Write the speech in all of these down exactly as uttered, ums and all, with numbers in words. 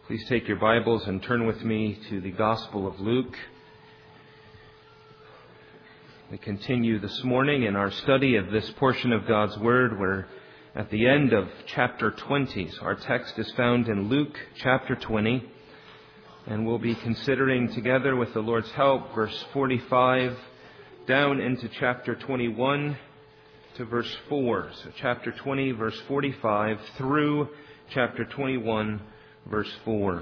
Please take your Bibles and turn with me to the Gospel of Luke. We continue this morning in our study of this portion of God's Word. We're at the end of chapter twenty. So our text is found in Luke chapter twenty. And we'll be considering together with the Lord's help verse forty-five down into chapter twenty-one to verse four. So chapter twenty, verse forty-five through chapter twenty-one, verse four.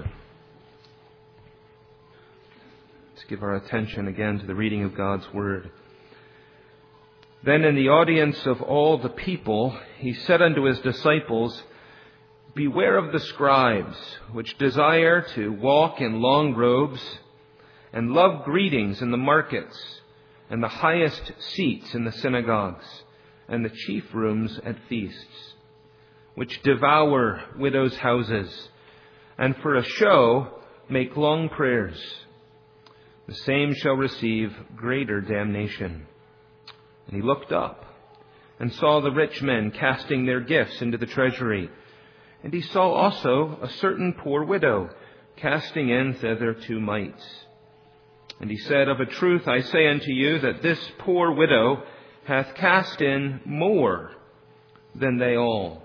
Let's give our attention again to the reading of God's Word. Then in the audience of all the people, he said unto his disciples, Beware of the scribes, which desire to walk in long robes, and love greetings in the markets, and the highest seats in the synagogues, and the chief rooms at feasts, which devour widows' houses, and for a show make long prayers. The same shall receive greater damnation. And he looked up and saw the rich men casting their gifts into the treasury. And he saw also a certain poor widow casting in thither two mites. And he said, Of a truth I say unto you that this poor widow hath cast in more than they all.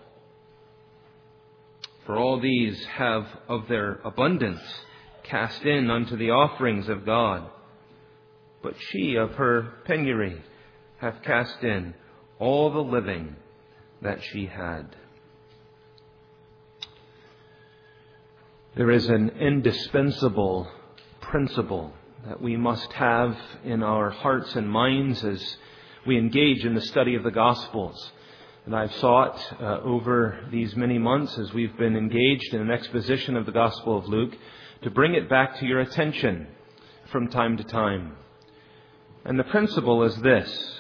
For all these have of their abundance cast in unto the offerings of God. But she of her penury hath cast in all the living that she had. There is an indispensable principle that we must have in our hearts and minds as we engage in the study of the Gospels. And I've sought uh, over these many months as we've been engaged in an exposition of the Gospel of Luke to bring it back to your attention from time to time. And the principle is this.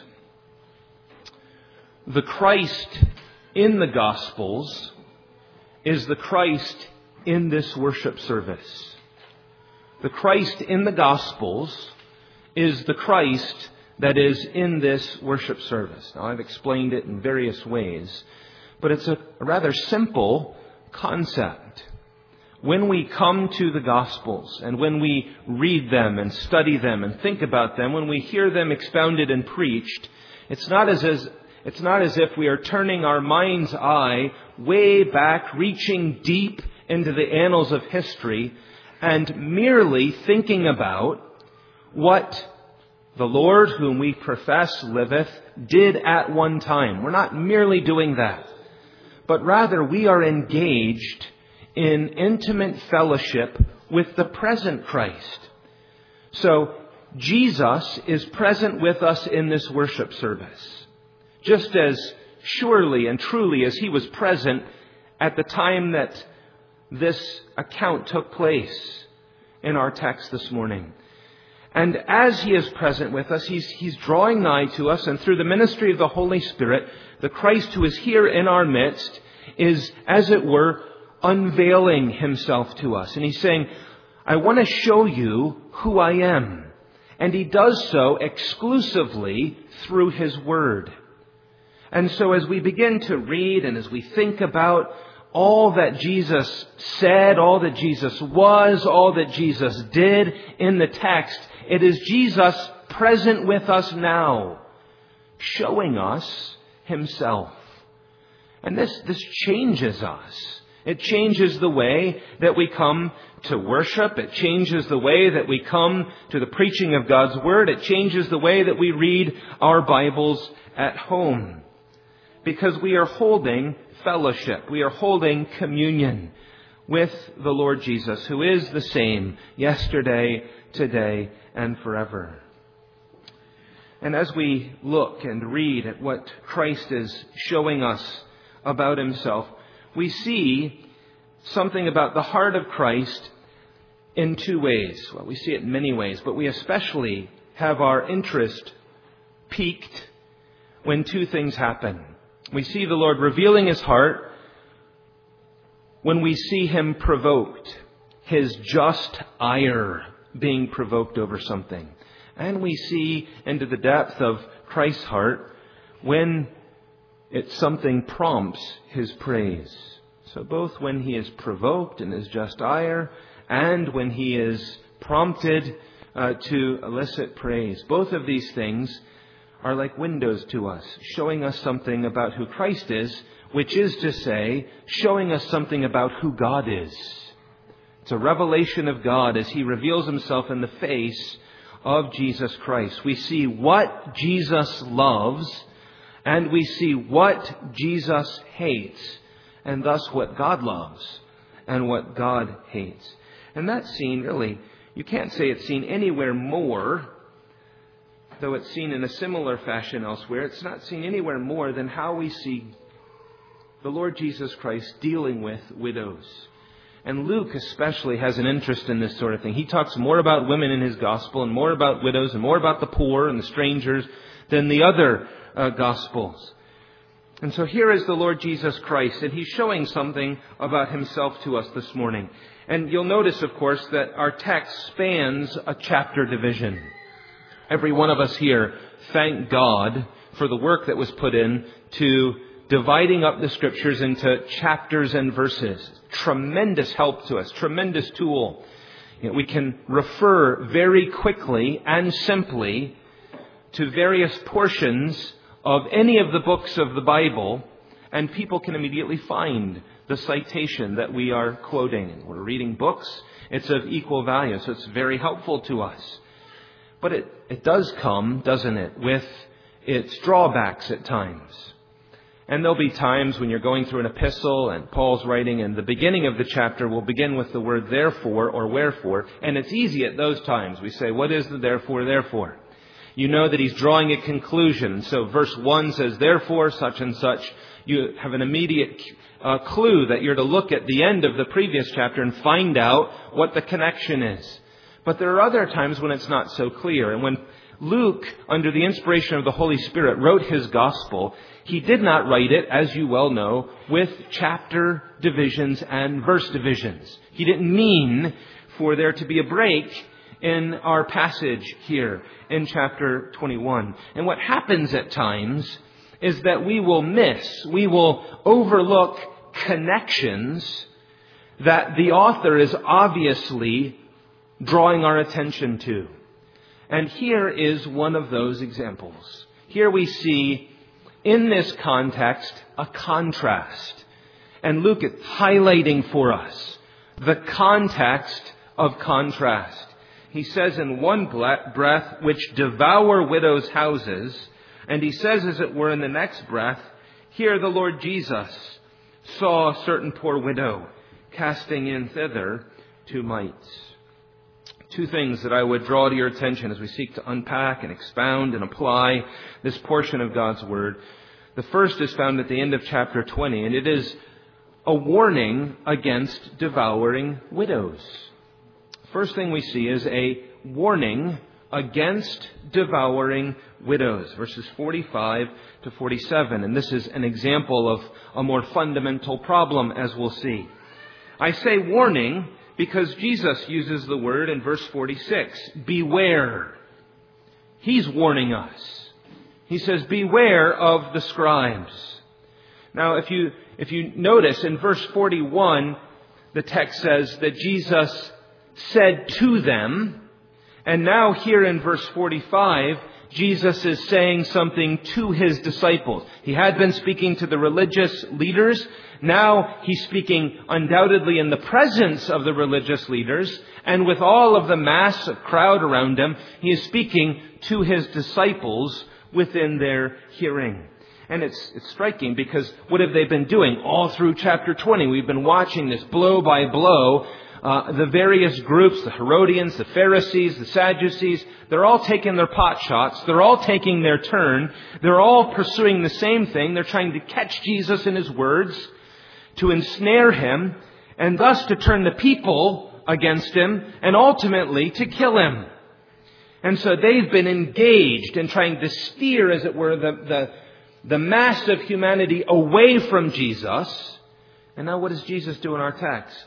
The Christ in the Gospels is the Christ in this worship service. The Christ in the Gospels is the Christ that is in this worship service. Now, I've explained it in various ways, but it's a rather simple concept. When we come to the Gospels and when we read them and study them and think about them, when we hear them expounded and preached, it's not as, as it's not as if we are turning our mind's eye way back, reaching deep into the annals of history and merely thinking about what the Lord, whom we profess liveth, did at one time. We're not merely doing that, but rather we are engaged in intimate fellowship with the present Christ. So Jesus is present with us in this worship service, just as surely and truly as he was present at the time that this account took place in our text this morning. And as he is present with us, he's, he's drawing nigh to us, and through the ministry of the Holy Spirit, the Christ who is here in our midst is, as it were, unveiling himself to us. And he's saying, I want to show you who I am. And he does so exclusively through his word. And so as we begin to read and as we think about all that Jesus said, all that Jesus was, all that Jesus did in the text, it is Jesus present with us now, showing us himself. And this, this changes us. It changes the way that we come to worship. It changes the way that we come to the preaching of God's Word. It changes the way that we read our Bibles at home. Because we are holding fellowship. We are holding communion with the Lord Jesus, who is the same yesterday, today, and forever. And as we look and read at what Christ is showing us about himself, we see something about the heart of Christ in two ways. Well, we see it in many ways, but we especially have our interest piqued when two things happen. We see the Lord revealing his heart when we see him provoked, his just ire being provoked over something. And we see into the depth of Christ's heart when it's something prompts his praise. So both when he is provoked in his just ire and when he is prompted uh, to elicit praise, both of these things are like windows to us, showing us something about who Christ is, which is to say, showing us something about who God is. It's a revelation of God as he reveals himself in the face of Jesus Christ. We see what Jesus loves, and we see what Jesus hates, and thus what God loves and what God hates. And that scene, really, you can't say it's seen anywhere more, though it's seen in a similar fashion elsewhere. It's not seen anywhere more than how we see the Lord Jesus Christ dealing with widows. And Luke especially has an interest in this sort of thing. He talks more about women in his gospel and more about widows and more about the poor and the strangers than the other uh, gospels. And so here is the Lord Jesus Christ, and he's showing something about himself to us this morning. And you'll notice, of course, that our text spans a chapter division. Every one of us here, thank God for the work that was put in to dividing up the Scriptures into chapters and verses. Tremendous help to us, tremendous tool. You know, we can refer very quickly and simply to various portions of any of the books of the Bible, and people can immediately find the citation that we are quoting. We're reading books. It's of equal value, so it's very helpful to us. But it, it does come, doesn't it, with its drawbacks at times. And there'll be times when you're going through an epistle and Paul's writing, and the beginning of the chapter will begin with the word therefore or wherefore. And it's easy at those times. We say, what is the therefore, therefore? You know that he's drawing a conclusion. So verse one says, therefore, such and such. You have an immediate uh, clue that you're to look at the end of the previous chapter and find out what the connection is. But there are other times when it's not so clear. And when Luke, under the inspiration of the Holy Spirit, wrote his gospel, he did not write it, as you well know, with chapter divisions and verse divisions. He didn't mean for there to be a break in our passage here in chapter twenty-one. And what happens at times is that we will miss, we will overlook connections that the author is obviously drawing our attention to. And here is one of those examples. Here we see, in this context, a contrast. And Luke is highlighting for us the context of contrast. He says in one breath, which devour widows' houses. And he says, as it were, in the next breath, here the Lord Jesus saw a certain poor widow casting in thither two mites. Two things that I would draw to your attention as we seek to unpack and expound and apply this portion of God's Word. The first is found at the end of chapter twenty, and it is a warning against devouring widows. First thing we see is a warning against devouring widows, verses forty-five to forty-seven. And this is an example of a more fundamental problem, as we'll see. I say warning because Jesus uses the word in verse forty-six, beware. He's warning us. He says, beware of the scribes. Now, if you, if you notice in verse forty-one, the text says that Jesus said to them. And now here in verse forty-five, Jesus is saying something to his disciples. He had been speaking to the religious leaders. Now he's speaking undoubtedly in the presence of the religious leaders. And with all of the mass of crowd around him, he is speaking to his disciples within their hearing. And it's, it's striking because what have they been doing all through chapter twenty? We've been watching this blow by blow. Uh, the various groups, the Herodians, the Pharisees, the Sadducees, they're all taking their pot shots. They're all taking their turn. They're all pursuing the same thing. They're trying to catch Jesus in his words, to ensnare him, and thus to turn the people against him, and ultimately to kill him. And so they've been engaged in trying to steer, as it were, the, the, the mass of humanity away from Jesus. And now what does Jesus do in our text?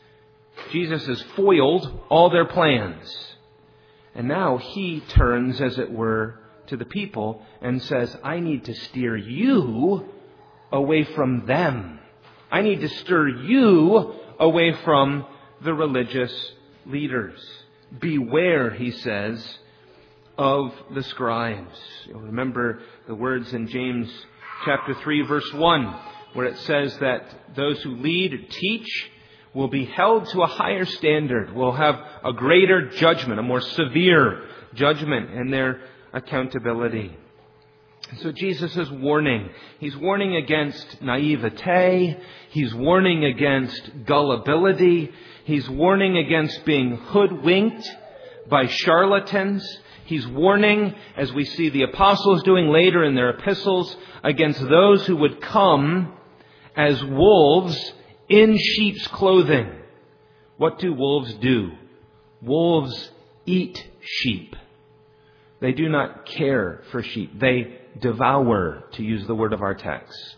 Jesus has foiled all their plans. And now he turns, as it were, to the people and says, I need to steer you away from them. I need to stir you away from the religious leaders. Beware, he says, of the scribes. You'll remember the words in James chapter three, verse one, where it says that those who lead, teach, will be held to a higher standard, will have a greater judgment, a more severe judgment in their accountability. So Jesus is warning. He's warning against naivete. He's warning against gullibility. He's warning against being hoodwinked by charlatans. He's warning, as we see the apostles doing later in their epistles, against those who would come as wolves in sheep's clothing. What do wolves do? Wolves eat sheep. They do not care for sheep. They devour, to use the word of our text.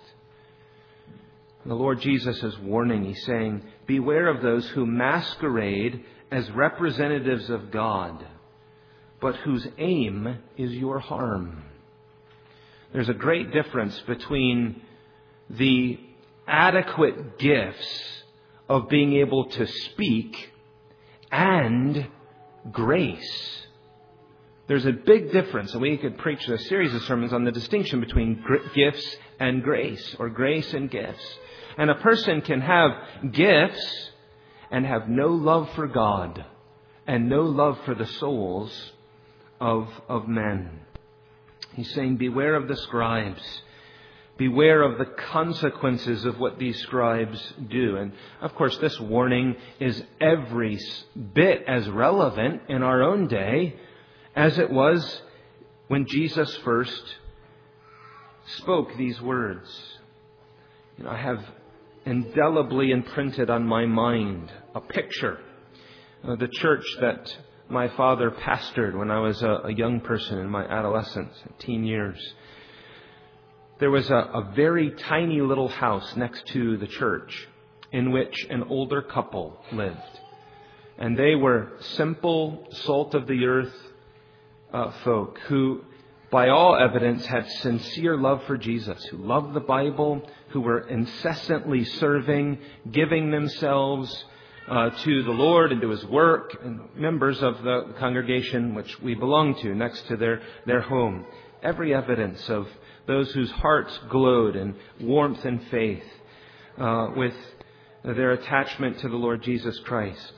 The Lord Jesus is warning. He's saying, beware of those who masquerade as representatives of God, but whose aim is your harm. There's a great difference between the adequate gifts of being able to speak and grace. There's a big difference, and we could preach a series of sermons on the distinction between gifts and grace, or grace and gifts. And a person can have gifts and have no love for God and no love for the souls of, of men. He's saying, beware of the scribes. Beware of the consequences of what these scribes do. And of course, this warning is every bit as relevant in our own day as it was when Jesus first spoke these words. You know, I have indelibly imprinted on my mind a picture of the church that my father pastored when I was a, a young person in my adolescence, teen years. There was a, a very tiny little house next to the church in which an older couple lived. And they were simple, salt-of-the-earth uh, folk who, by all evidence, had sincere love for Jesus, who loved the Bible, who were incessantly serving, giving themselves uh, to the Lord and to His work, and members of the congregation which we belong to next to their, their home. Every evidence of those whose hearts glowed in warmth and faith uh, with their attachment to the Lord Jesus Christ.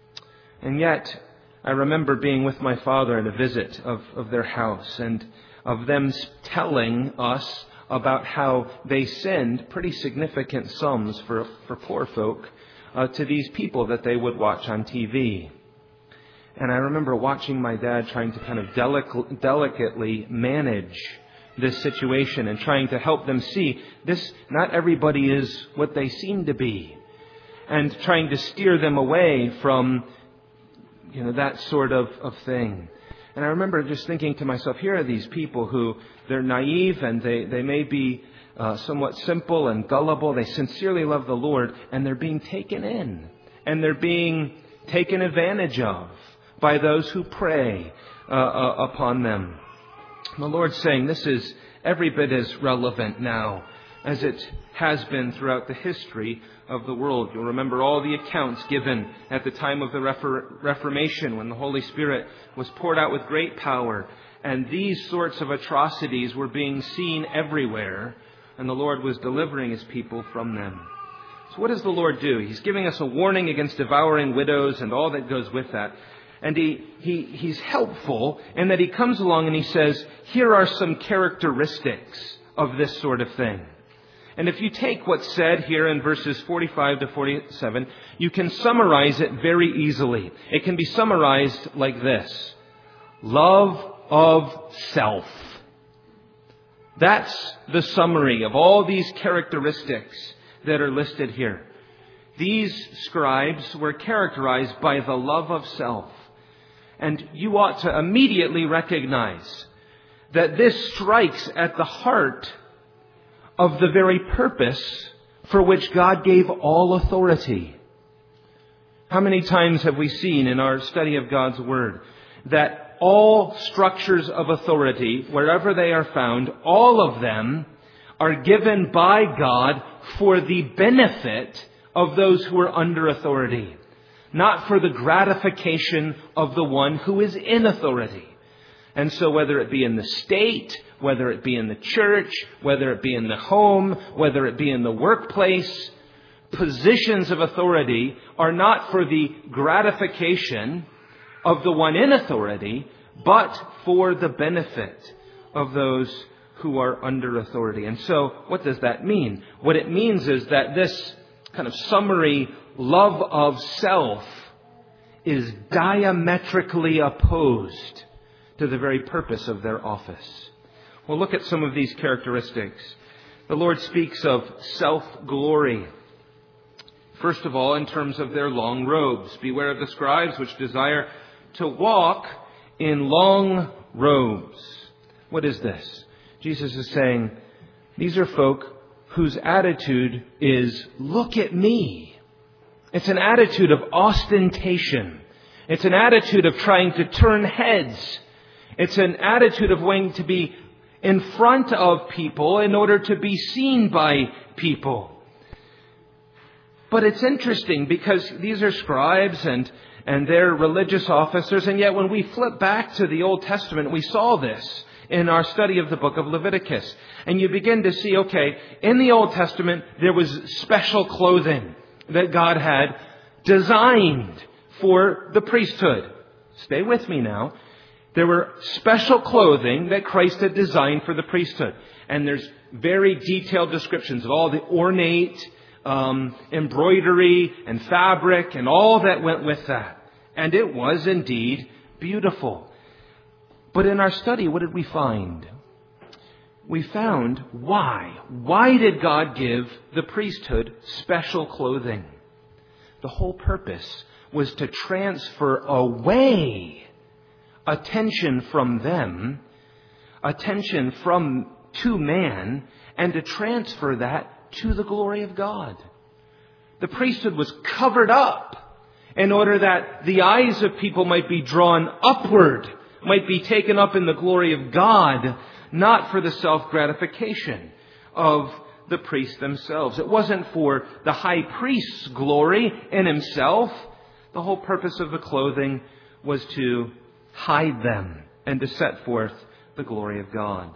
And yet, I remember being with my father in a visit of, of their house, and of them telling us about how they send pretty significant sums for, for poor folk uh, to these people that they would watch on T V. And I remember watching my dad trying to kind of delic- delicately manage this situation and trying to help them see this, not everybody is what they seem to be, and trying to steer them away from, you know, that sort of, of thing. And I remember just thinking to myself, here are these people who, they're naive and they, they may be uh, somewhat simple and gullible. They sincerely love the Lord, and they're being taken in, and they're being taken advantage of by those who prey uh, uh, upon them. And the Lord's saying this is every bit as relevant now as it has been throughout the history of the world. You'll remember all the accounts given at the time of the Refor- Reformation, when the Holy Spirit was poured out with great power, and these sorts of atrocities were being seen everywhere, and the Lord was delivering His people from them. So what does the Lord do? He's giving us a warning against devouring widows and all that goes with that. And he, he he's helpful in that He comes along and He says, here are some characteristics of this sort of thing. And if you take what's said here in verses forty-five to forty-seven, you can summarize it very easily. It can be summarized like this: love of self. That's the summary of all these characteristics that are listed here. These scribes were characterized by the love of self. And you ought to immediately recognize that this strikes at the heart of the very purpose for which God gave all authority. How many times have we seen in our study of God's Word that all structures of authority, wherever they are found, all of them are given by God for the benefit of those who are under authority, not for the gratification of the one who is in authority. And so whether it be in the state, whether it be in the church, whether it be in the home, whether it be in the workplace, positions of authority are not for the gratification of the one in authority, but for the benefit of those who are under authority. And so what does that mean? What it means is that this kind of summary love of self is diametrically opposed to the very purpose of their office. We'll look at some of these characteristics. The Lord speaks of self-glory. First of all, in terms of their long robes. Beware of the scribes which desire to walk in long robes. What is this? Jesus is saying, these are folk whose attitude is, look at me. It's an attitude of ostentation. It's an attitude of trying to turn heads. It's an attitude of wanting to be in front of people in order to be seen by people. But it's interesting because these are scribes and, and they're religious officers. And yet when we flip back to the Old Testament, we saw this in our study of the book of Leviticus. And you begin to see, okay, in the Old Testament, there was special clothing that God had designed for the priesthood. Stay with me now. There were special clothing that Christ had designed for the priesthood. And there's very detailed descriptions of all the ornate um, embroidery and fabric and all that went with that. And it was indeed beautiful. But in our study, what did we find? We found why. Why did God give the priesthood special clothing? The whole purpose was to transfer away attention from them, attention from to man, and to transfer that to the glory of God. The priesthood was covered up in order that the eyes of people might be drawn upward, might be taken up in the glory of God, not for the self-gratification of the priests themselves. It wasn't for the high priest's glory in himself. The whole purpose of the clothing was to hide them and to set forth the glory of God.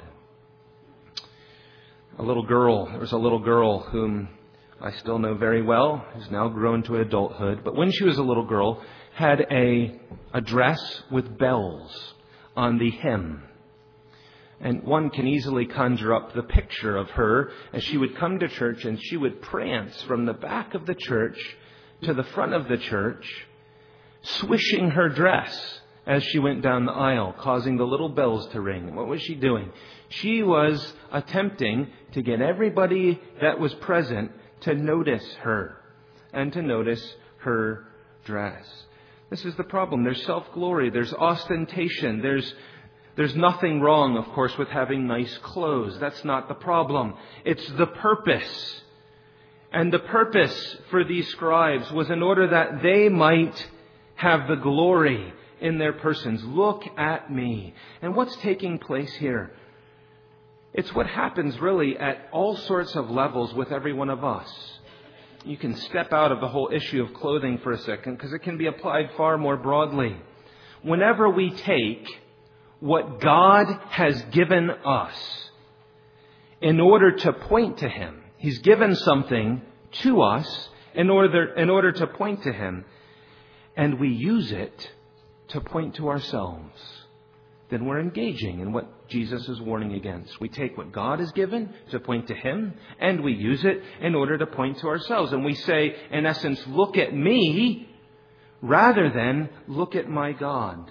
A little girl, there was a little girl whom I still know very well, who's now grown to adulthood, but when she was a little girl, had a, a dress with bells on the hem. And one can easily conjure up the picture of her as she would come to church and she would prance from the back of the church to the front of the church, swishing her dress as she went down the aisle, causing the little bells to ring. What was she doing? She was attempting to get everybody that was present to notice her and to notice her dress. This is the problem. There's self-glory. There's ostentation. There's There's nothing wrong, of course, with having nice clothes. That's not the problem. It's the purpose. And the purpose for these scribes was in order that they might have the glory in their persons. Look at me. And what's taking place here? It's what happens really at all sorts of levels with every one of us. You can step out of the whole issue of clothing for a second because it can be applied far more broadly. Whenever we take what God has given us in order to point to Him, He's given something to us in order, in order to point to Him, and we use it to point to ourselves, then we're engaging in what Jesus is warning against. We take what God has given to point to Him, and we use it in order to point to ourselves. And we say, in essence, look at me, rather than look at my God.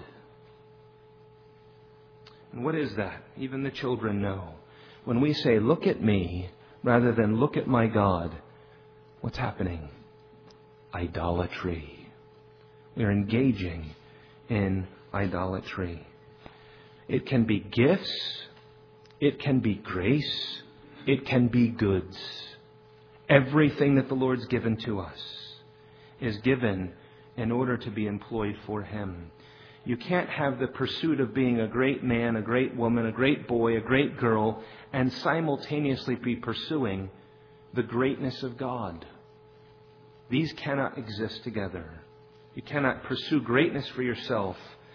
And what is that? Even the children know. When we say, look at me, rather than look at my God, what's happening? Idolatry. We are engaging in idolatry. It can be gifts. It can be grace. It can be goods. Everything that the Lord's given to us is given in order to be employed for Him. You can't have the pursuit of being a great man, a great woman, a great boy, a great girl, and simultaneously be pursuing the greatness of God. These cannot exist together. You cannot pursue greatness for yourself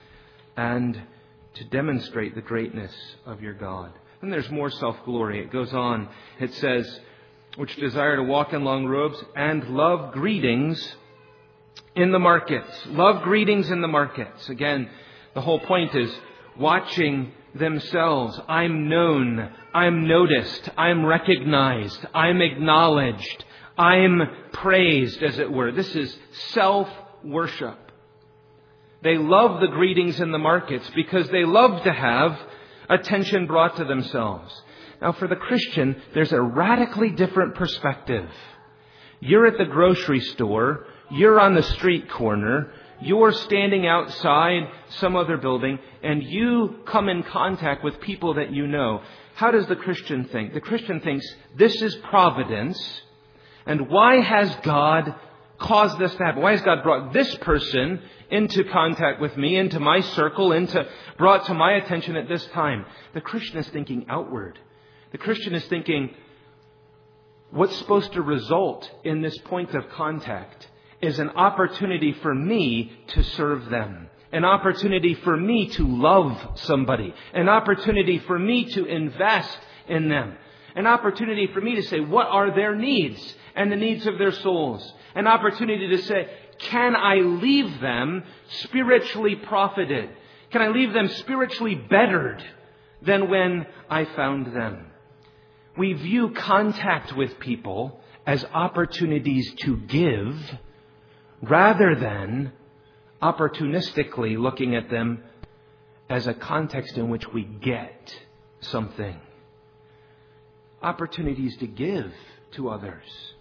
and to demonstrate the greatness of your God. And there's more self-glory. It goes on. It says, which desire to walk in long robes and love greetings in the markets. Love greetings in the markets. Again, the whole point is watching themselves. I'm known. I'm noticed. I'm recognized. I'm acknowledged. I'm praised, as it were. This is self-worship. They love the greetings in the markets because they love to have attention brought to themselves. Now, for the Christian, there's a radically different perspective. You're at the grocery store. You're on the street corner. You're standing outside some other building, and you come in contact with people that you know. How does the Christian think? The Christian thinks, this is providence. And why has God caused this to happen? Why has God brought this person into contact with me, into my circle, into brought to my attention at this time? The Christian is thinking outward. The Christian is thinking, what's supposed to result in this point of contact is an opportunity for me to serve them. An opportunity for me to love somebody. An opportunity for me to invest in them. An opportunity for me to say, what are their needs and the needs of their souls? An opportunity to say, can I leave them spiritually profited? Can I leave them spiritually bettered than when I found them? We view contact with people as opportunities to give rather than opportunistically looking at them as a context in which we get something. Opportunities to give to others,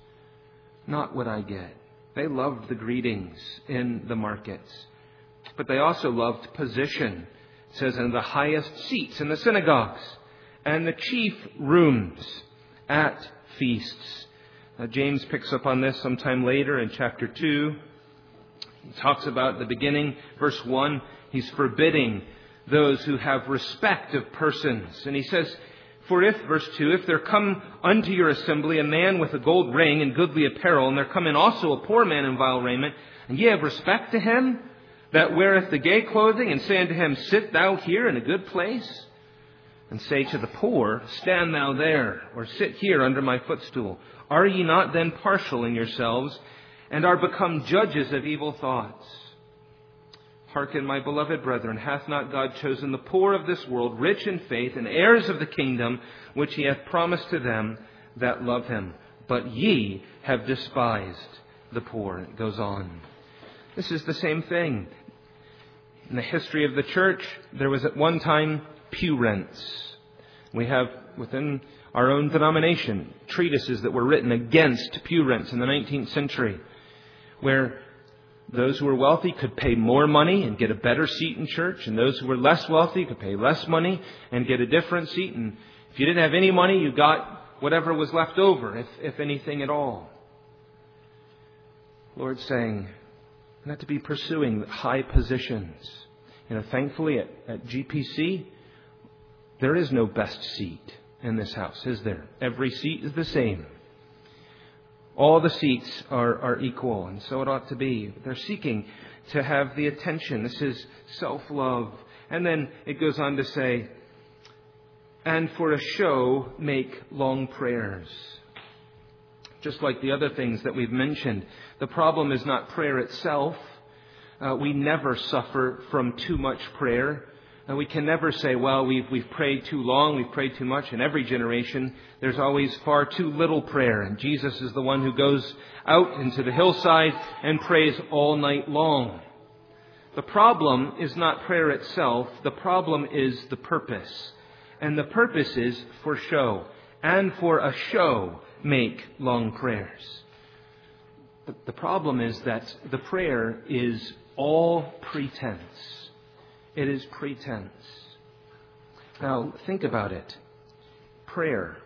not what I get. They loved the greetings in the markets, but they also loved position. It says, in the highest seats in the synagogues and the chief rooms at feasts. Now, James picks up on this sometime later in chapter two. He talks about the beginning, verse one. He's forbidding those who have respect of persons. And he says, for if, verse two, if there come unto your assembly a man with a gold ring and goodly apparel, and there come in also a poor man in vile raiment, and ye have respect to him that weareth the gay clothing, and say unto him, sit thou here in a good place, and say to the poor, stand thou there, or sit here under my footstool. Are ye not then partial in yourselves, and are become judges of evil thoughts? Hearken, my beloved brethren, hath not God chosen the poor of this world, rich in faith, and heirs of the kingdom, which he hath promised to them that love him? But ye have despised the poor. It goes on. This is the same thing. In the history of the church, there was at one time pew rents. We have within our own denomination treatises that were written against pew rents in the nineteenth century, where those who were wealthy could pay more money and get a better seat in church, and those who were less wealthy could pay less money and get a different seat. And if you didn't have any money, you got whatever was left over, if, if anything at all. The Lord's saying not to be pursuing high positions. You know, thankfully at, at G P C, there is no best seat in this house, is there? Every seat is the same. All the seats are, are equal, and so it ought to be. They're seeking to have the attention. This is self-love. And then it goes on to say, and for a show, make long prayers. Just like the other things that we've mentioned, the problem is not prayer itself. Uh, we never suffer from too much prayer. And we can never say, well, we've, we've prayed too long, we've prayed too much. In every generation, there's always far too little prayer. And Jesus is the one who goes out into the hillside and prays all night long. The problem is not prayer itself. The problem is the purpose. And the purpose is for show. And for a show, make long prayers. The, the problem is that the prayer is all pretense. It is pretense. Now, think about it. Prayer.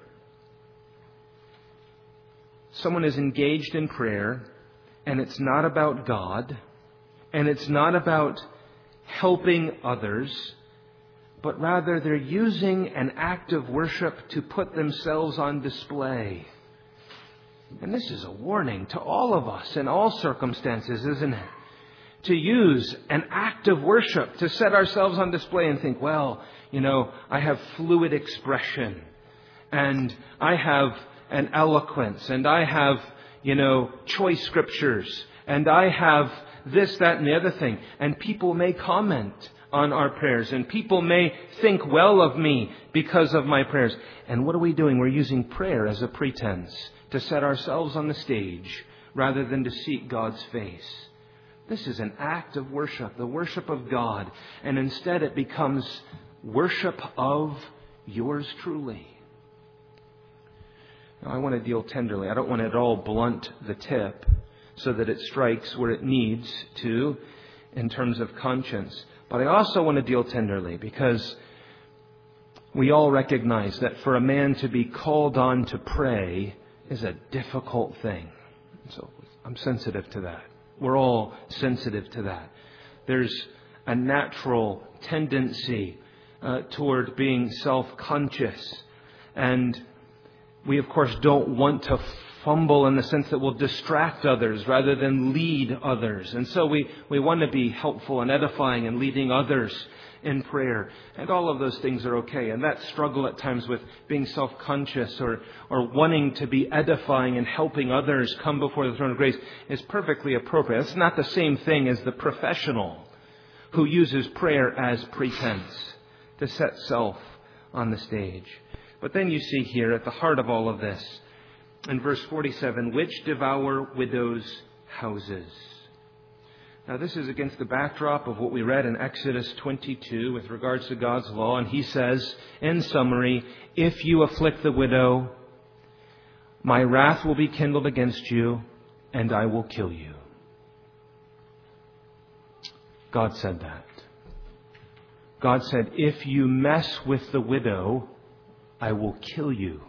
Someone is engaged in prayer, and it's not about God, and it's not about helping others, but rather they're using an act of worship to put themselves on display. And this is a warning to all of us in all circumstances, isn't it? To use an act of worship to set ourselves on display and think, well, you know, I have fluid expression and I have an eloquence and I have, you know, choice scriptures and I have this, that, and the other thing. And people may comment on our prayers and people may think well of me because of my prayers. And what are we doing? We're using prayer as a pretense to set ourselves on the stage rather than to seek God's face. This is an act of worship, the worship of God. And instead it becomes worship of yours truly. Now, I want to deal tenderly. I don't want to at all blunt the tip so that it strikes where it needs to in terms of conscience. But I also want to deal tenderly because we all recognize that for a man to be called on to pray is a difficult thing. So I'm sensitive to that. We're all sensitive to that. There's a natural tendency uh, toward being self-conscious. And we, of course, don't want to fumble in the sense that we'll distract others rather than lead others. And so we, we want to be helpful and edifying and leading others in prayer. And all of those things are okay. And that struggle at times with being self-conscious or, or wanting to be edifying and helping others come before the throne of grace is perfectly appropriate. It's not the same thing as the professional who uses prayer as pretense to set self on the stage. But then you see here at the heart of all of this, in verse forty-seven, which devour widows' houses. Now this is against the backdrop of what we read in Exodus twenty-two with regards to God's law. And he says, in summary, if you afflict the widow, my wrath will be kindled against you, and I will kill you. God said that. God said, if you mess with the widow, I will kill you.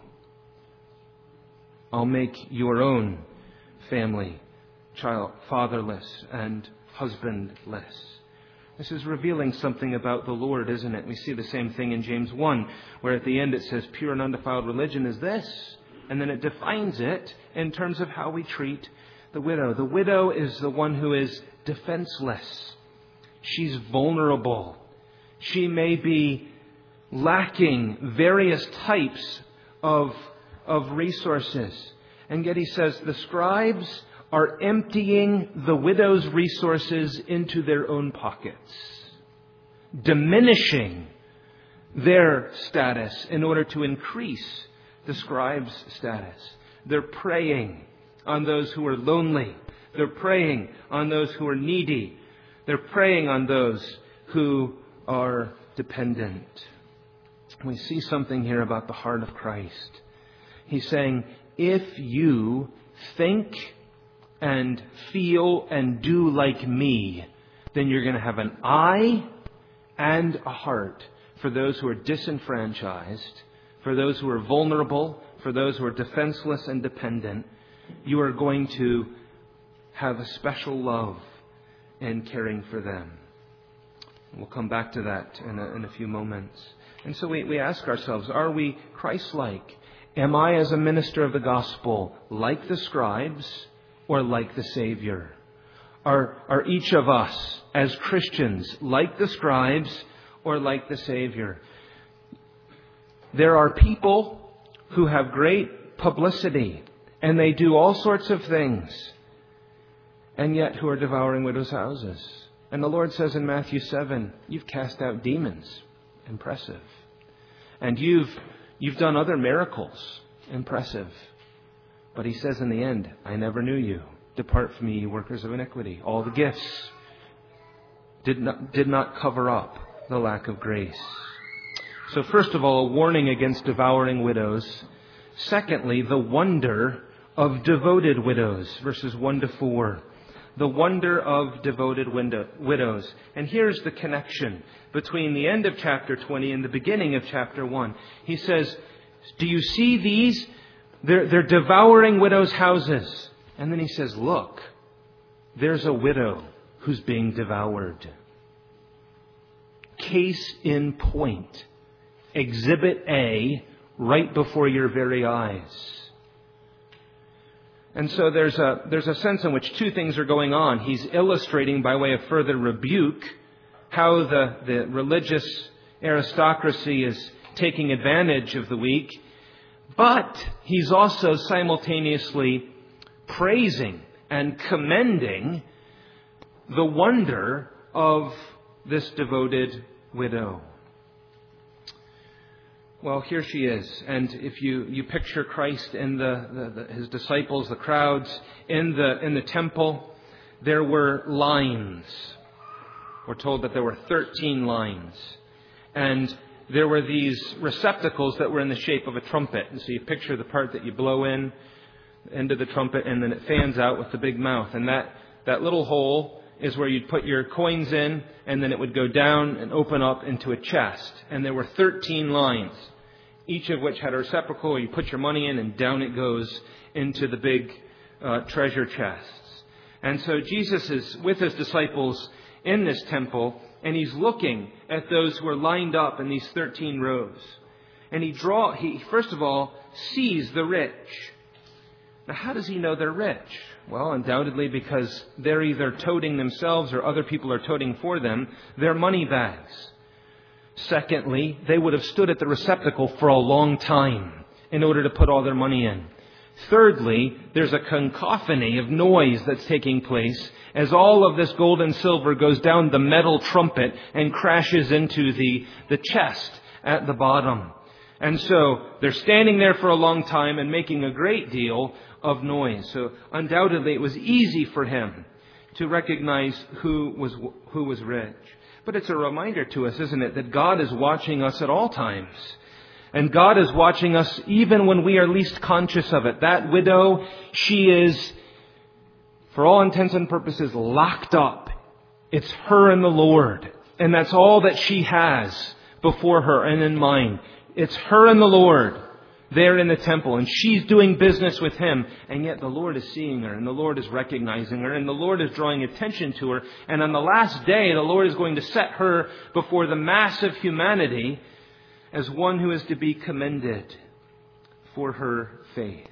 I'll make your own family child fatherless and husbandless. This is revealing something about the Lord, isn't it? We see the same thing in James one, where at the end it says, pure and undefiled religion is this. And then it defines it in terms of how we treat the widow. The widow is the one who is defenseless. She's vulnerable. She may be lacking various types of, of resources. And yet he says the scribes are emptying the widow's resources into their own pockets, diminishing their status in order to increase the scribe's status. They're preying on those who are lonely. They're preying on those who are needy. They're preying on those who are dependent. We see something here about the heart of Christ. He's saying, if you think and feel and do like me, then you're going to have an eye and a heart for those who are disenfranchised, for those who are vulnerable, for those who are defenseless and dependent. You are going to have a special love in caring for them. We'll come back to that in a, in a few moments. And so we, we ask ourselves, are we Christ-like? Am I, as a minister of the gospel, like the scribes or like the Savior? Are, are each of us, as Christians, like the scribes or like the Savior? There are people who have great publicity and they do all sorts of things, and yet who are devouring widows' houses. And the Lord says in Matthew seven, you've cast out demons. Impressive. And you've you've done other miracles. Impressive. But he says in the end, I never knew you. Depart from me, you workers of iniquity. All the gifts did not did not cover up the lack of grace. So first of all, a warning against devouring widows. Secondly, the wonder of devoted widows, verses one to four. The wonder of devoted window, widows. And here's the connection between the end of chapter twenty and the beginning of chapter one. He says, do you see these? They're, they're devouring widows' houses. And then he says, look, there's a widow who's being devoured. Case in point. Exhibit A, right before your very eyes. And so there's a, there's a sense in which two things are going on. He's illustrating by way of further rebuke how the, the religious aristocracy is taking advantage of the weak. But he's also simultaneously praising and commending the wonder of this devoted widow. Well, here she is. And if you, you picture Christ and the, the, the, his disciples, the crowds in the, in the temple, there were lines. We're told that there were thirteen lines. And there were these receptacles that were in the shape of a trumpet. And so you picture the part that you blow in, end of the trumpet, and then it fans out with the big mouth. And that, that little hole is where you'd put your coins in, and then it would go down and open up into a chest. And there were thirteen lines, each of which had a receptacle where you put your money in, and down it goes into the big uh, treasure chests. And so Jesus is with his disciples in this temple, and he's looking at those who are lined up in these thirteen rows. And he draw he first of all sees the rich. Now, how does he know they're rich? Well, undoubtedly because they're either toting themselves or other people are toting for them their money bags. Secondly, they would have stood at the receptacle for a long time in order to put all their money in. Thirdly, there's a cacophony of noise that's taking place as all of this gold and silver goes down the metal trumpet and crashes into the, the chest at the bottom. And so they're standing there for a long time and making a great deal of noise. So undoubtedly it was easy for him to recognize who was who was rich. But it's a reminder to us, isn't it, that God is watching us at all times. And God is watching us even when we are least conscious of it. That widow, she is, for all intents and purposes, locked up. It's her and the Lord. And that's all that she has before her and in mind. It's her and the Lord there in the temple, and she's doing business with him, and yet the Lord is seeing her, and the Lord is recognizing her, and the Lord is drawing attention to her. And on the last day, the Lord is going to set her before the mass of humanity as one who is to be commended for her faith.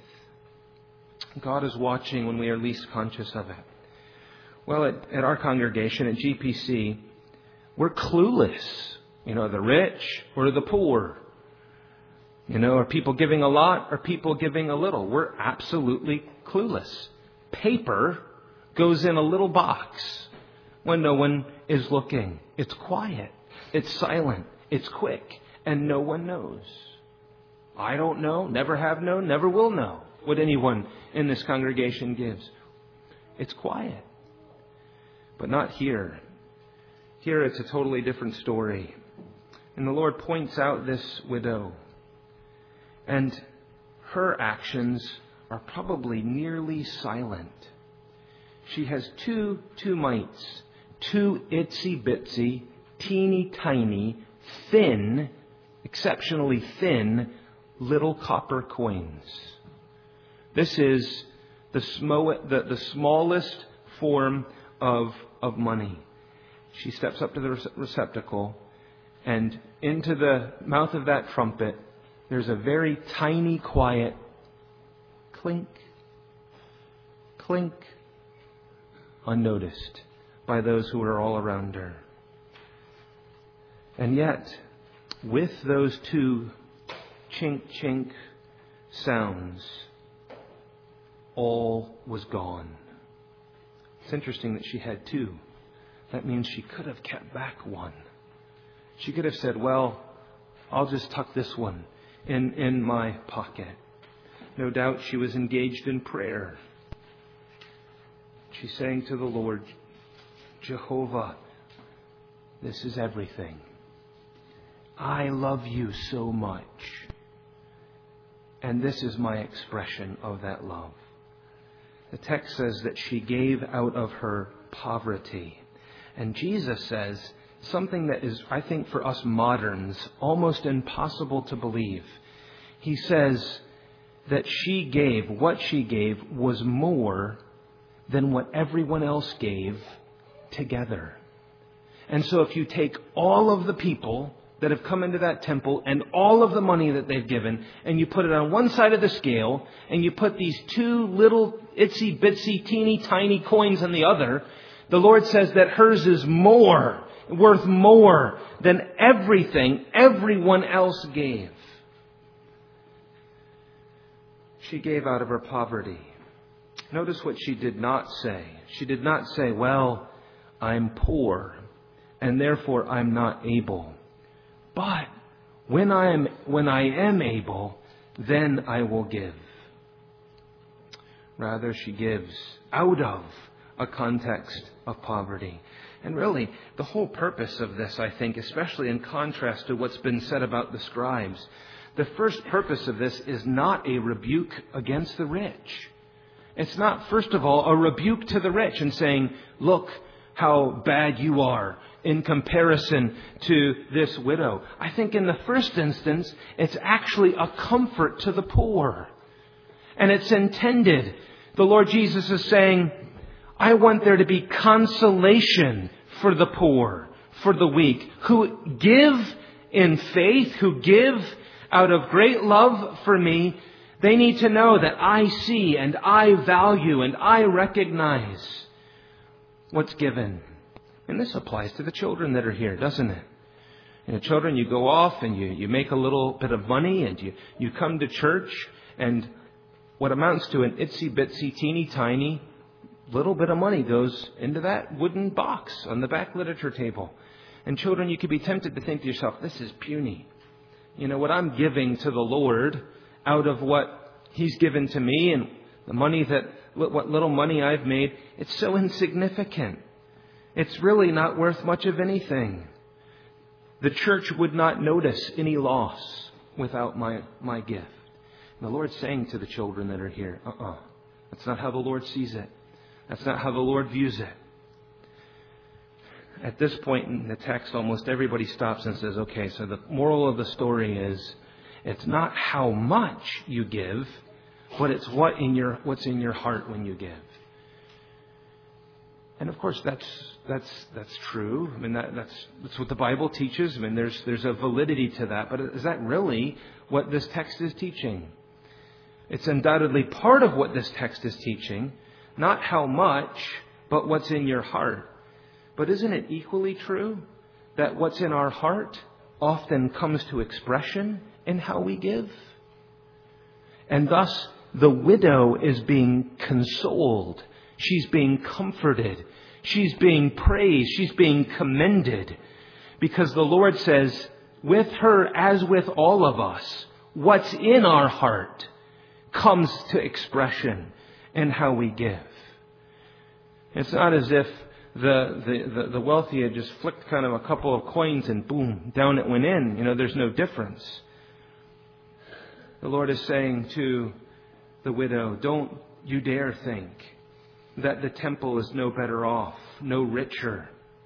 God is watching when we are least conscious of it. Well, at, at our congregation, at G P C, we're clueless. You know, the rich or the poor. You know, are people giving a lot or people giving a little? We're absolutely clueless. Paper goes in a little box when no one is looking. It's quiet. It's silent. It's quick. And no one knows. I don't know, never have known, never will know what anyone in this congregation gives. It's quiet. But not here. Here it's a totally different story. And the Lord points out this widow. And her actions are probably nearly silent. She has two two mites, two itsy bitsy, teeny tiny, thin, exceptionally thin, little copper coins. This is the, smo- the, the smallest form of, of money. She steps up to the receptacle, and into the mouth of that trumpet, there's a very tiny, quiet clink, clink, unnoticed by those who are all around her. And yet, with those two chink, chink sounds, all was gone. It's interesting that she had two. That means she could have kept back one. She could have said, well, I'll just tuck this one in, in my pocket. No doubt she was engaged in prayer. She's saying to the Lord, Jehovah, this is everything. I love you so much. And this is my expression of that love. The text says that she gave out of her poverty. And Jesus says something that is, I think, for us moderns, almost impossible to believe. He says that she gave, what she gave was more than what everyone else gave together. And so if you take all of the people that have come into that temple and all of the money that they've given, and you put it on one side of the scale, and you put these two little itsy bitsy teeny tiny coins on the other, the Lord says that hers is more, worth more than everything everyone else gave. She gave out of her poverty. Notice what she did not say. She did not say, well, I'm poor, and therefore I'm not able. But when I am when I am able, then I will give. Rather, she gives out of a context of poverty. And really, the whole purpose of this, I think, especially in contrast to what's been said about the scribes, the first purpose of this is not a rebuke against the rich. It's not, first of all, a rebuke to the rich and saying, look how bad you are in comparison to this widow. I think in the first instance, it's actually a comfort to the poor. And it's intended. The Lord Jesus is saying, I want there to be consolation for the poor, for the weak, who give in faith, who give out of great love for me. They need to know that I see and I value and I recognize what's given. And this applies to the children that are here, doesn't it? And the children, you go off and you, you make a little bit of money and you, you come to church, and what amounts to an itsy bitsy teeny tiny little bit of money goes into that wooden box on the back literature table. And children, you could be tempted to think to yourself, this is puny. You know, what I'm giving to the Lord out of what He's given to me and the money that, what little money I've made, it's so insignificant. It's really not worth much of anything. The church would not notice any loss without my, my gift. And the Lord's saying to the children that are here, uh-uh, that's not how the Lord sees it. That's not how the Lord views it. At this point in the text, almost everybody stops and says, okay, so the moral of the story is, it's not how much you give, but it's what in your what's in your heart when you give. And of course, that's that's that's true. I mean, that, that's that's what the Bible teaches. I mean, there's there's a validity to that. But is that really what this text is teaching? It's undoubtedly part of what this text is teaching, not how much, but what's in your heart. But isn't it equally true that what's in our heart often comes to expression in how we give? And thus, the widow is being consoled. She's being comforted. She's being praised. She's being commended. Because the Lord says, with her, as with all of us, what's in our heart comes to expression in how we give. It's not as if the, the, the, the wealthy had just flicked kind of a couple of coins and boom, down it went in. You know, there's no difference. The Lord is saying to the widow, don't you dare think that the temple is no better off, no richer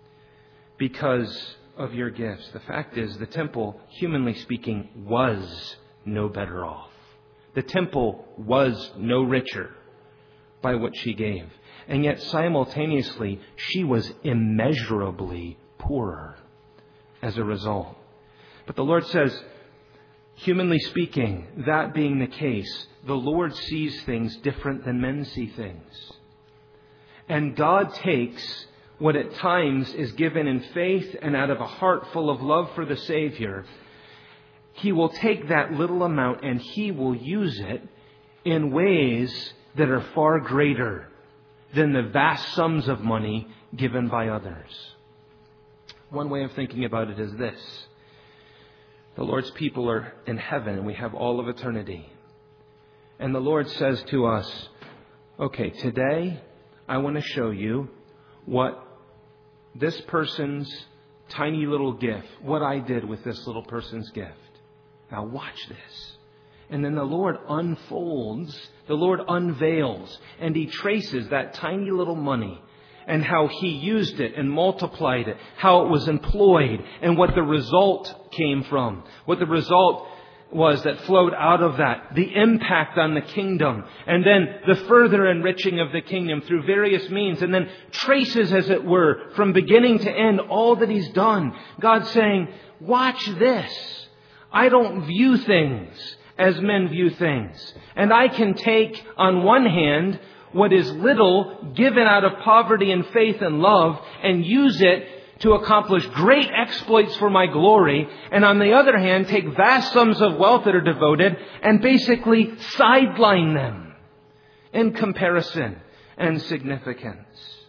because of your gifts. The fact is, the temple, humanly speaking, was no better off. The temple was no richer by what she gave. And yet, simultaneously, she was immeasurably poorer as a result. But the Lord says, humanly speaking, that being the case, the Lord sees things different than men see things. And God takes what at times is given in faith and out of a heart full of love for the Savior. He will take that little amount and He will use it in ways that are far greater than the vast sums of money given by others. One way of thinking about it is this. The Lord's people are in heaven and we have all of eternity. And the Lord says to us, okay, today I want to show you what this person's tiny little gift, what I did with this little person's gift. Now watch this. And then the Lord unfolds, the Lord unveils, and He traces that tiny little money and how He used it and multiplied it, how it was employed, and what the result came from, what the result was that flowed out of that, the impact on the kingdom, and then the further enriching of the kingdom through various means, and then traces, as it were, from beginning to end, all that He's done. God's saying, watch this. I don't view things as men view things. And I can take, on one hand, what is little, given out of poverty and faith and love, and use it to accomplish great exploits for my glory, and on the other hand, take vast sums of wealth that are devoted and basically sideline them in comparison and significance.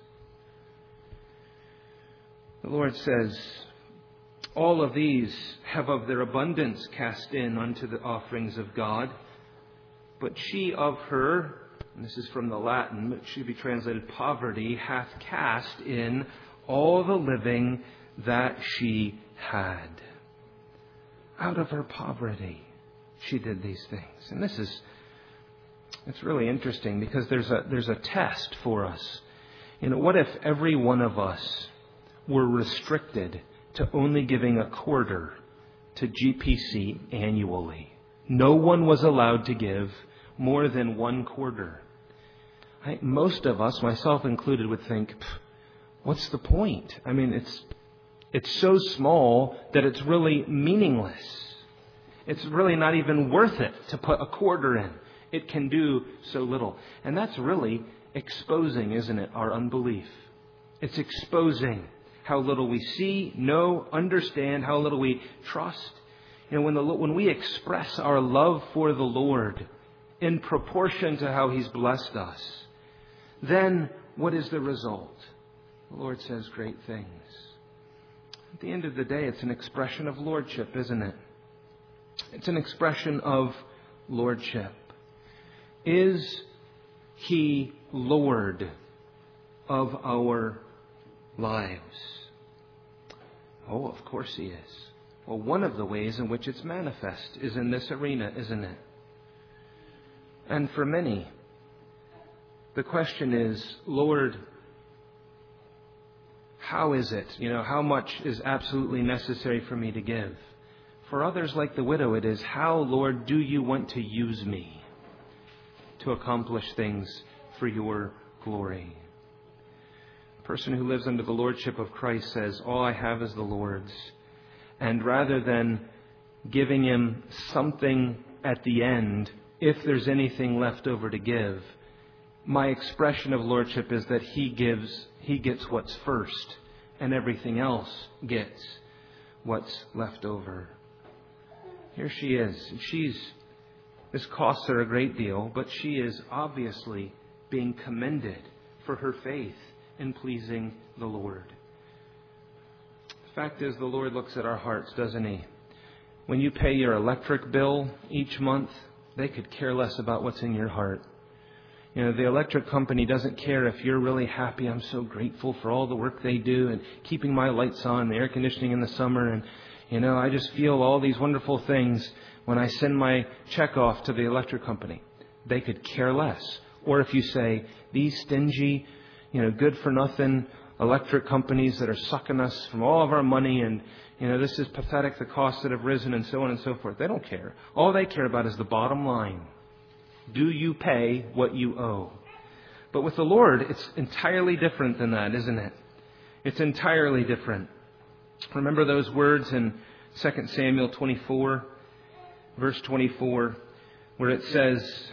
The Lord says, all of these have of their abundance cast in unto the offerings of God, but she of her, and this is from the Latin, but should be translated poverty, hath cast in all the living that she had. Out of her poverty, she did these things. And this is, it's really interesting because there's a, there's a test for us. You know, what if every one of us were restricted to only giving a quarter to G P C annually? No one was allowed to give more than one quarter. I, most of us, myself included, would think, what's the point? I mean, it's it's so small that it's really meaningless. It's really not even worth it to put a quarter in. It can do so little. And that's really exposing, isn't it, our unbelief. It's exposing how little we see, know, understand, how little we trust. You know, when, the, when we express our love for the Lord in proportion to how He's blessed us, then what is the result? The Lord says great things. At the end of the day, it's an expression of lordship, isn't it? It's an expression of lordship. Is He Lord of our lives? Oh, of course He is. Well, one of the ways in which it's manifest is in this arena, isn't it? And for many, the question is, Lord, how is it? You know, how much is absolutely necessary for me to give? For others, like the widow, it is, how, Lord, do you want to use me to accomplish things for your glory? A person who lives under the lordship of Christ says, all I have is the Lord's. And rather than giving Him something at the end, if there's anything left over to give, my expression of lordship is that He gives, He gets what's first, and everything else gets what's left over. Here she is. She's, this costs her a great deal, but she is obviously being commended for her faith in pleasing the Lord. The fact is, the Lord looks at our hearts, doesn't He? When you pay your electric bill each month, they could care less about what's in your heart. You know, the electric company doesn't care if you're really happy. I'm so grateful for all the work they do and keeping my lights on, the air conditioning in the summer. And, you know, I just feel all these wonderful things when I send my check off to the electric company. They could care less. Or if you say, these stingy, you know, good-for-nothing electric companies that are sucking us from all of our money, and, you know, this is pathetic, the costs that have risen, and so on and so forth. They don't care. All they care about is the bottom line. Do you pay what you owe? But with the Lord, it's entirely different than that, isn't it? It's entirely different. Remember those words in Second Samuel twenty-four, verse twenty-four, where it says,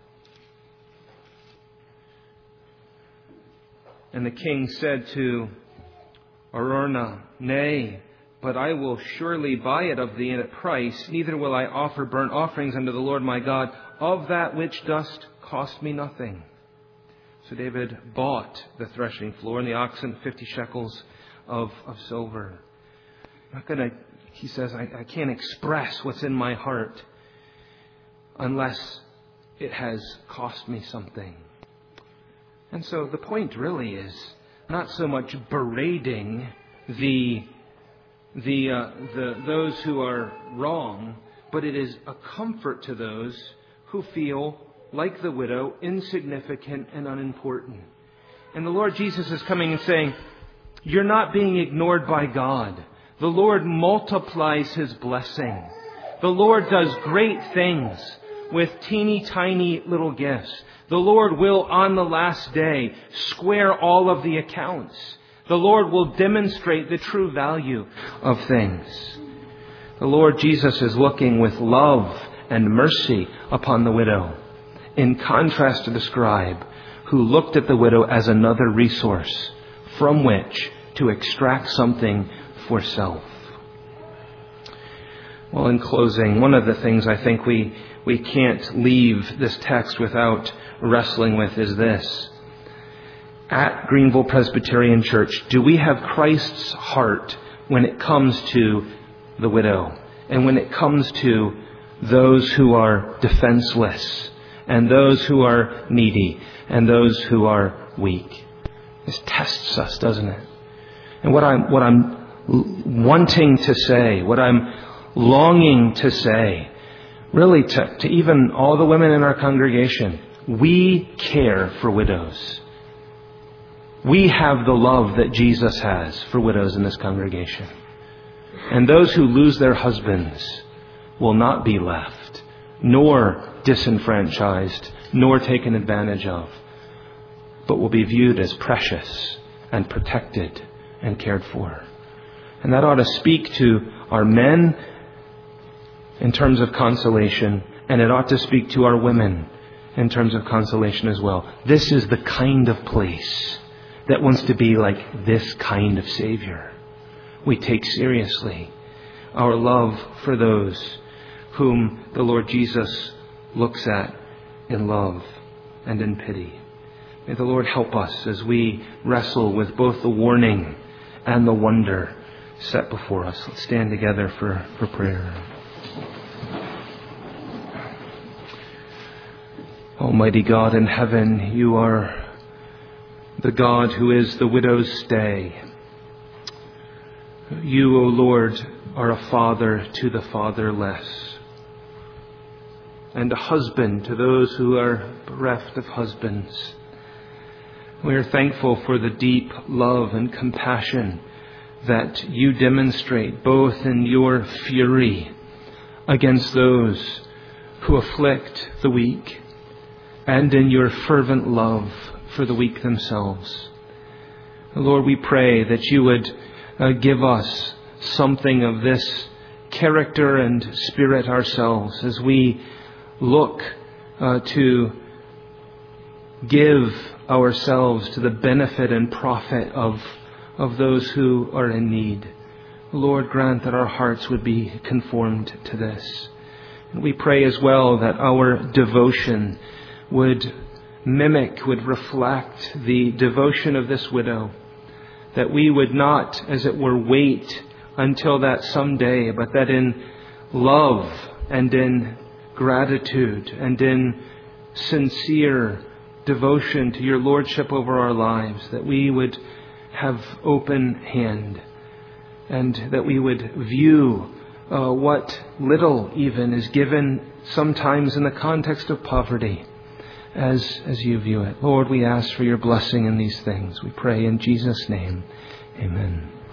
and the king said to Araunah, nay, but I will surely buy it of thee at a price, neither will I offer burnt offerings unto the Lord my God of that which dost cost me nothing. So David bought the threshing floor and the oxen, fifty shekels of, of silver. I'm not gonna, he says, I, I can't express what's in my heart unless it has cost me something. And so the point really is not so much berating the the uh, the those who are wrong, but it is a comfort to those who feel, like the widow, insignificant and unimportant. And the Lord Jesus is coming and saying, you're not being ignored by God. The Lord multiplies His blessing. The Lord does great things with teeny tiny little gifts. The Lord will, on the last day, square all of the accounts. The Lord will demonstrate the true value of things. The Lord Jesus is looking with love and mercy upon the widow, in contrast to the scribe, who looked at the widow as another resource from which to extract something for self. Well, in closing, one of the things I think we, we can't leave this text without wrestling with is this. At Greenville Presbyterian Church, do we have Christ's heart when it comes to the widow and when it comes to those who are defenseless and those who are needy and those who are weak? This tests us, doesn't it? And what I'm, what I'm wanting to say, what I'm longing to say, really to, to even all the women in our congregation, we care for widows. We have the love that Jesus has for widows in this congregation. And those who lose their husbands will not be left, nor disenfranchised, nor taken advantage of, but will be viewed as precious and protected and cared for. And that ought to speak to our men in terms of consolation, and it ought to speak to our women in terms of consolation as well. This is the kind of place that wants to be like this kind of Savior. We take seriously our love for those whom the Lord Jesus looks at in love and in pity. May the Lord help us as we wrestle with both the warning and the wonder set before us. Let's stand together for, for prayer. Almighty God in heaven, you are the God who is the widow's stay. You, O Lord, are a father to the fatherless, and a husband to those who are bereft of husbands. We are thankful for the deep love and compassion that you demonstrate both in your fury against those who afflict the weak and in your fervent love for the weak themselves. Lord, we pray that you would uh, give us something of this character and spirit ourselves as we look uh, to give ourselves to the benefit and profit of, of those who are in need. Lord, grant that our hearts would be conformed to this. And we pray as well that our devotion would mimic, would reflect the devotion of this widow, that we would not, as it were, wait until that someday, but that in love and in gratitude and in sincere devotion to your lordship over our lives, that we would have open hand and that we would view uh, what little even is given sometimes in the context of poverty as, as you view it. Lord, we ask for your blessing in these things. We pray in Jesus' name. Amen.